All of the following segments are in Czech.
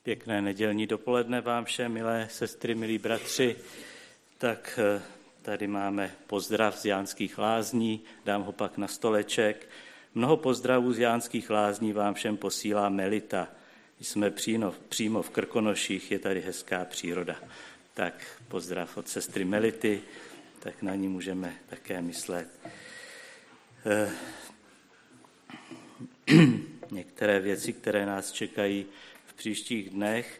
Pěkné nedělní dopoledne vám všem, milé sestry, milí bratři. Tak tady máme pozdrav z Jánských Lázní, dám ho pak na stoleček. Mnoho pozdravů z Jánských Lázní vám všem posílá Melita. Jsme přímo v Krkonoších, je tady hezká příroda. Tak pozdrav od sestry Melity, tak na ní můžeme také myslet. Některé věci, které nás čekají v příštích dnech.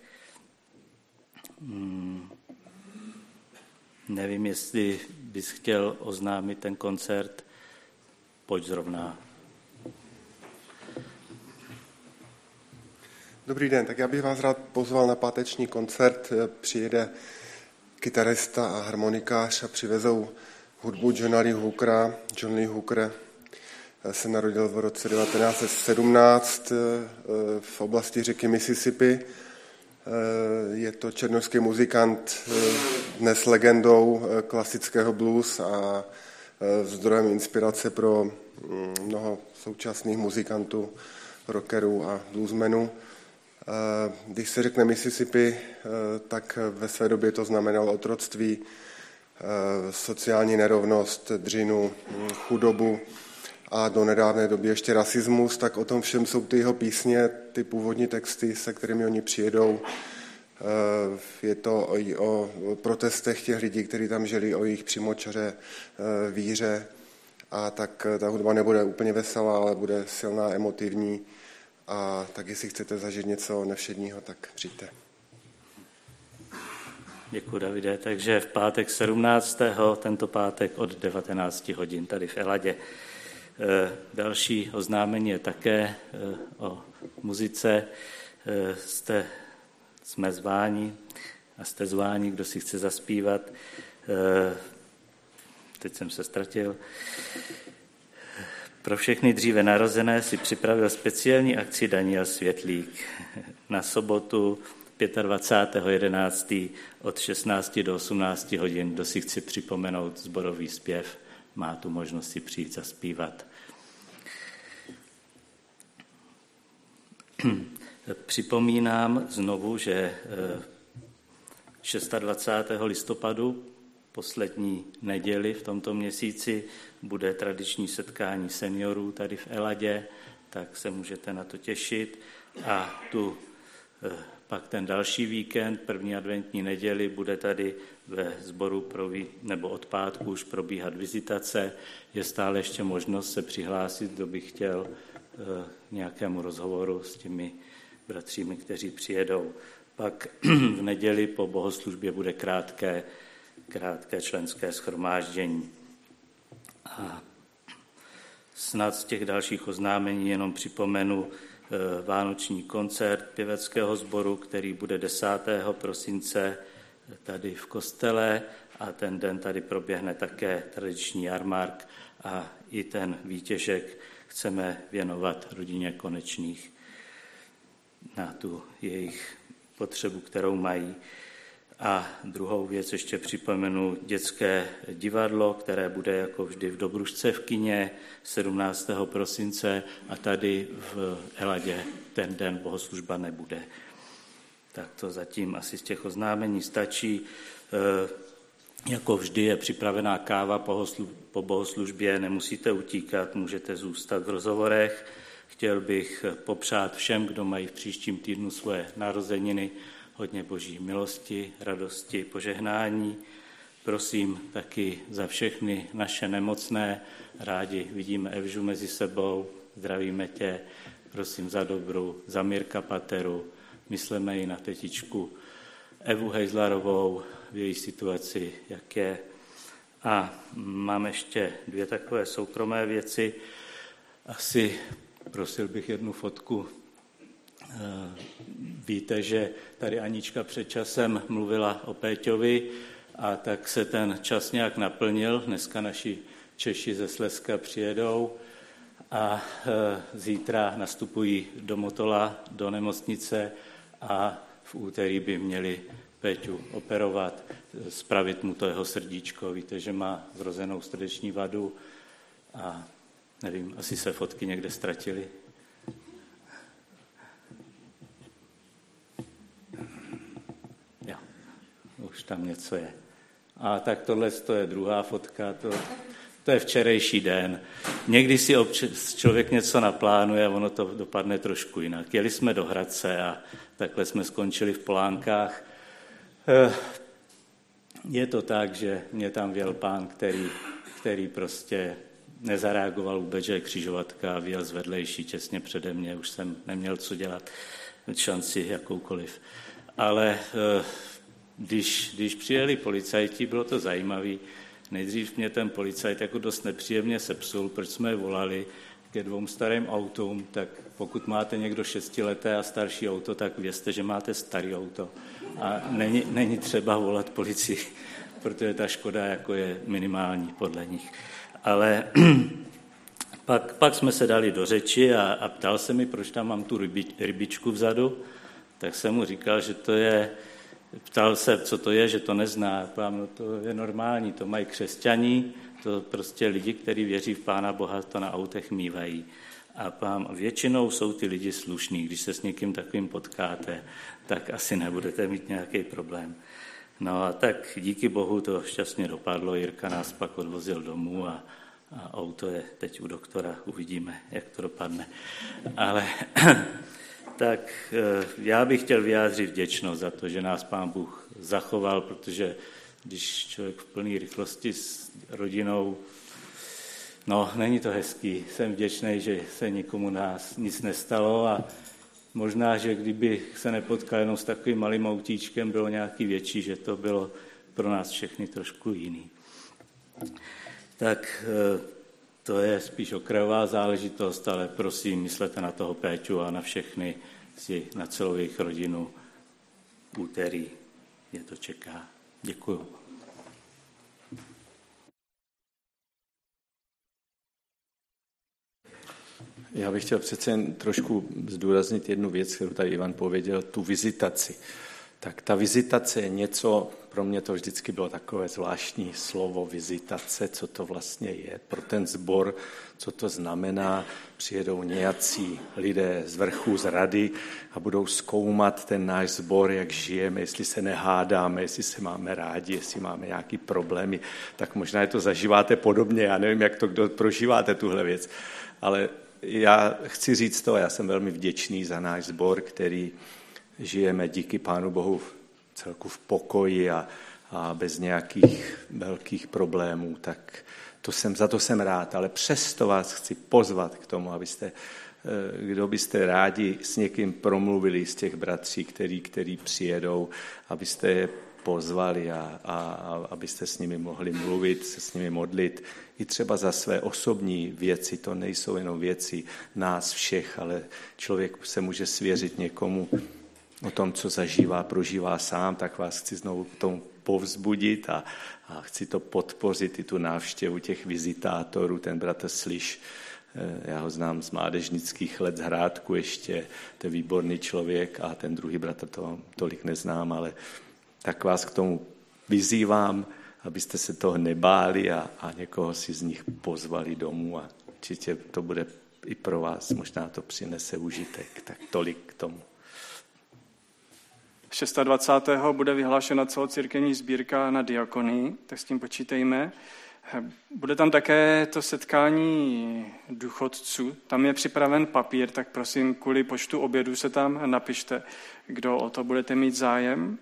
Nevím, jestli bys chtěl oznámit ten koncert. Pojď zrovna. Dobrý den, tak já bych vás rád pozval na páteční koncert. Přijede kytarista a harmonikář a přivezou hudbu Johna Lee Hookera. John Lee Hooker se narodil v roce 1917 v oblasti řeky Mississippi. Je to černošský muzikant, dnes legendou klasického blues a zdrojem inspirace pro mnoho současných muzikantů, rockerů a bluesmenů. Když se řekne Mississippi, tak ve své době to znamenalo otroctví, sociální nerovnost, dřinu, chudobu a do nedávné doby ještě rasismus, tak o tom všem jsou ty jeho písně, ty původní texty, se kterými oni přijedou. Je to o protestech těch lidí, kteří tam žili, o jejich přímočaře, víře. A tak ta hudba nebude úplně veselá, ale bude silná, emotivní. A tak jestli chcete zažít něco nevšedního, tak přijďte. Děkuji, Davide. Takže v pátek 17. tento pátek od 19 hodin tady v Eladě. Další oznámení je také o muzice. Jsme zváni a jste zváni, kdo si chce zaspívat. Teď jsem se ztratil. Pro všechny dříve narozené si připravil speciální akci Daniel Světlík na sobotu 25.11. od 16 do 18 hodin. Kdo si chce připomenout sborový zpěv, má tu možnost si přijít zaspívat. Připomínám znovu, že 26. listopadu, poslední neděli v tomto měsíci, bude tradiční setkání seniorů tady v Eladě, tak se můžete na to těšit. A pak ten další víkend, první adventní neděli, bude tady ve sboru nebo od pátku už probíhat vizitace. Je stále ještě možnost se přihlásit, kdo by chtěl nějakému rozhovoru s těmi bratřími, kteří přijedou. Pak v neděli po bohoslužbě bude krátké členské shromáždění. A snad z těch dalších oznámení jenom připomenu vánoční koncert pěveckého sboru, který bude 10. prosince tady v kostele a ten den tady proběhne také tradiční jarmark a i ten výtěžek chceme věnovat rodině Konečných na tu jejich potřebu, kterou mají. A druhou věc ještě připomenu dětské divadlo, které bude jako vždy v Dobrušce v kině 17. prosince a tady v Eladě ten den bohoslužba nebude. Tak to zatím asi z těch oznámení stačí. Jako vždy je připravená káva po bohoslužbě, nemusíte utíkat, můžete zůstat v rozhovorech. Chtěl bych popřát všem, kdo mají v příštím týdnu svoje narozeniny, hodně boží milosti, radosti, požehnání. Prosím taky za všechny naše nemocné, rádi vidíme Evžu mezi sebou, zdravíme tě, prosím za Dobru, za Mirka Pateru, myslíme i na tetičku Evu Hejzlarovou v její situaci, jak je. A mám ještě dvě takové soukromé věci. Asi prosil bych jednu fotku. Víte, že tady Anička před časem mluvila o Péťovi a tak se ten čas nějak naplnil. Dneska naši Češi ze Slezska přijedou a zítra nastupují do Motola, do nemocnice a v úterý by měli Péťu operovat, spravit mu to jeho srdíčko. Víte, že má vrozenou srdeční vadu a nevím, asi se fotky někde ztratily. už tam něco je. A tak tohle je druhá fotka, to je včerejší den. Někdy si člověk něco naplánuje a ono to dopadne trošku jinak. Jeli jsme do Hradce a takhle jsme skončili v Polánkách. Je to tak, že mě tam vjel pán, který prostě nezareagoval vůbec, že je křižovatka a vjel z vedlejší těsně přede mě. Už jsem neměl co dělat, šanci jakoukoliv. Ale když přijeli policajti, bylo to zajímavé. Nejdřív mě ten policajt jako dost nepříjemně sepsul, proč jsme je volali ke 2 starým autům, tak pokud máte někdo 6leté a starší auto, tak vězte, že máte starý auto. A není třeba volat policii, protože ta škoda jako je minimální podle nich. Ale pak jsme se dali do řeči a ptal se mi, proč tam mám tu rybičku vzadu, tak jsem mu říkal, že to je. Ptal se, co to je, že to nezná. No to je normální, to mají křesťaní, to prostě lidi, kteří věří v Pána Boha, to na autech mívají. A většinou jsou ty lidi slušní, když se s někým takovým potkáte, tak asi nebudete mít nějaký problém. No a tak díky Bohu to šťastně dopadlo, Jirka nás pak odvozil domů a auto je teď u doktora, uvidíme, jak to dopadne. Ale tak já bych chtěl vyjádřit vděčnost za to, že nás Pán Bůh zachoval, protože když člověk v plné rychlosti s rodinou, no, není to hezký. Jsem vděčný, že se nikomu nás nic nestalo a možná, že kdyby se nepotkal jenom s takovým malým autíčkem, bylo nějaký větší, že to bylo pro nás všechny trošku jiný. Tak to je spíš okrajová záležitost, ale prosím, myslete na toho Péťu a na všechny, na celou jejich rodinu. Úterý je to čeká. Děkuju. Já bych chtěl přece jen trošku zdůraznit jednu věc, kterou tady Ivan pověděl, tu vizitaci. Tak ta vizitace je něco, pro mě to vždycky bylo takové zvláštní slovo vizitace, co to vlastně je pro ten sbor, co to znamená. Přijedou nějací lidé z vrchu, z rady a budou zkoumat ten náš sbor, jak žijeme, jestli se nehádáme, jestli se máme rádi, jestli máme nějaký problémy. Tak možná je to zažíváte podobně, já nevím, jak to kdo prožíváte tuhle věc, ale já chci říct to, já jsem velmi vděčný za náš sbor, který žijeme díky Pánu Bohu celku v pokoji a bez nějakých velkých problémů, tak za to jsem rád, ale přesto vás chci pozvat k tomu, abyste, kdo byste rádi s někým promluvili z těch bratří, který přijedou, abyste je pozvali a abyste s nimi mohli mluvit, se s nimi modlit. I třeba za své osobní věci, to nejsou jenom věci nás všech, ale člověk se může svěřit někomu o tom, co zažívá, prožívá sám, tak vás chci znovu k tomu povzbudit a chci to podpořit i tu návštěvu těch vizitátorů. Ten bratr Sliš, já ho znám z mládežnických let z Hrádku ještě, to je výborný člověk a ten druhý bratr to tolik neznám, ale tak vás k tomu vyzývám, abyste se toho nebáli a někoho si z nich pozvali domů a určitě to bude i pro vás, možná to přinese užitek, tak tolik k tomu. 26. bude vyhlášena celocirkevní sbírka na diakonii, tak s tím počítejme. Bude tam také to setkání důchodců, tam je připraven papír, tak prosím, kvůli počtu obědů se tam napište, kdo o to budete mít zájem.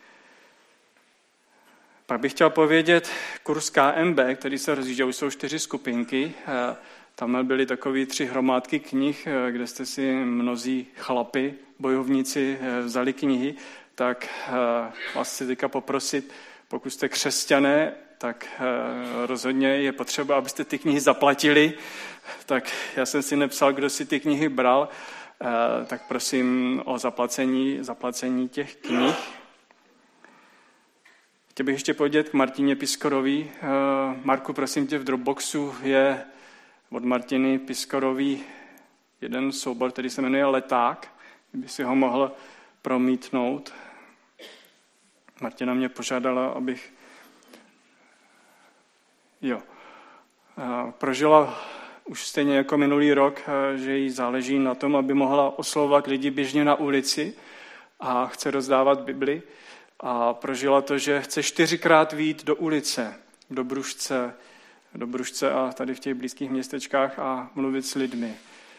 Pak bych chtěl povědět kurz KMB, který se rozjížděl, už jsou 4 skupinky. Tam byly takové 3 hromádky knih, kde jste si mnozí chlapi, bojovníci vzali knihy, tak vás chci teďka poprosit, pokud jste křesťané, tak rozhodně je potřeba, abyste ty knihy zaplatili. Tak já jsem si nepsal, kdo si ty knihy bral, tak prosím o zaplacení těch knih. Chtěl bych ještě povědět k Martině Piskorovi. Marku, prosím tě, v Dropboxu je od Martiny Piskorový jeden soubor, který se jmenuje Leták, kdyby si ho mohl promítnout. Martina mě požádala, abych prožila už stejně jako minulý rok, že jí záleží na tom, aby mohla oslovovat lidi běžně na ulici a chce rozdávat Bibli. a prožila to, že chce 4krát vyjít do ulice, do Bružce a tady v těch blízkých městečkách a mluvit s lidmi.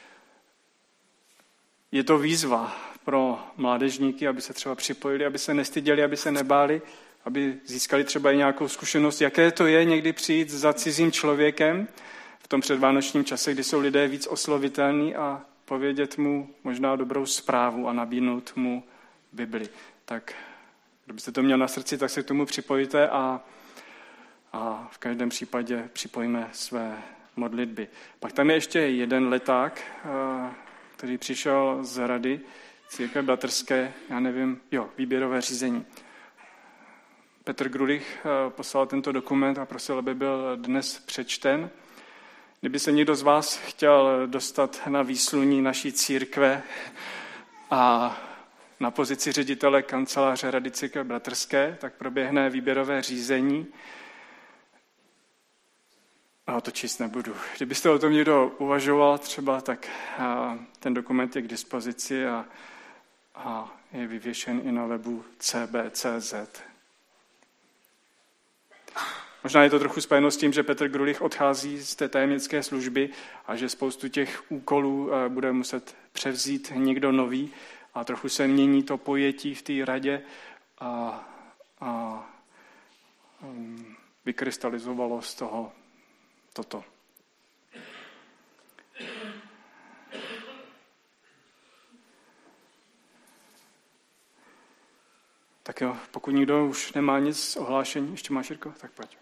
Je to výzva pro mládežníky, aby se třeba připojili, aby se nestyděli, aby se nebáli, aby získali třeba i nějakou zkušenost, jaké to je někdy přijít za cizím člověkem v tom předvánočním čase, kdy jsou lidé víc oslovitelní a povědět mu možná dobrou zprávu a nabídnout mu Bibli. Tak kdybyste to měl na srdci, tak se k tomu připojte a v každém případě připojíme své modlitby. Pak tam je ještě jeden leták, který přišel z Rady Církve bratrské, výběrové řízení. Petr Grulich poslal tento dokument a prosil, aby byl dnes přečten. Kdyby se někdo z vás chtěl dostat na výsluní naší církve a na pozici ředitele kanceláře Rady Církve bratrské, tak proběhne výběrové řízení. A to číst nebudu. Kdybyste o tom někdo uvažoval třeba, tak ten dokument je k dispozici a je vyvěšen i na webu cb.cz. Možná je to trochu spojeno s tím, že Petr Grulich odchází z té tajemnické služby a že spoustu těch úkolů bude muset převzít někdo nový a trochu se mění to pojetí v té radě a vykrystalizovalo z toho toto. Tak jo, pokud nikdo už nemá nic ohlášení, ještě máš, Jirko? Tak pojď.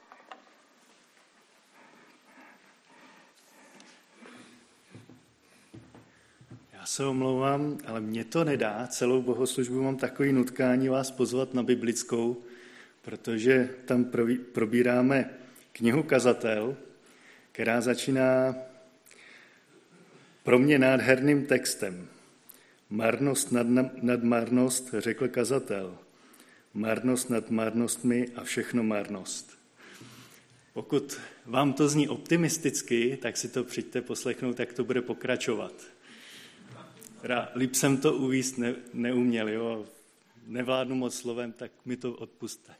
Já se omlouvám, ale mě to nedá. Celou bohoslužbu mám takový nutkání vás pozvat na biblickou, protože tam probíráme knihu Kazatel, která začíná pro mě nádherným textem. Marnost nad marnost, řekl kazatel. Marnost nad marnostmi a všechno marnost. Pokud vám to zní optimisticky, tak si to přijďte poslechnout, jak to bude pokračovat. Líp jsem to uvíct neuměl, jo? Nevládnu moc slovem, tak mi to odpusťte.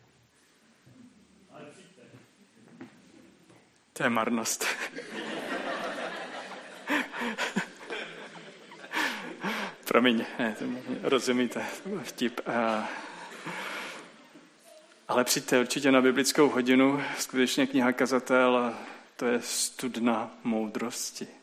To je marnost. Promiň, rozumíte, vtip. Ale přijďte určitě na biblickou hodinu, skutečně kniha Kazatel, to je studna moudrosti.